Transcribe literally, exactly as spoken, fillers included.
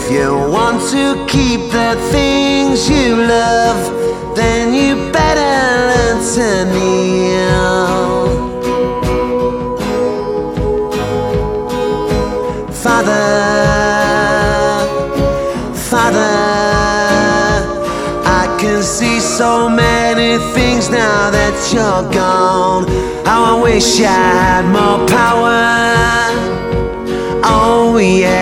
If you want to keep the things you love, then you better learn to kneel. Father, Father, I can see so many things now that you're gone. How I wish I had more power. Oh yeah.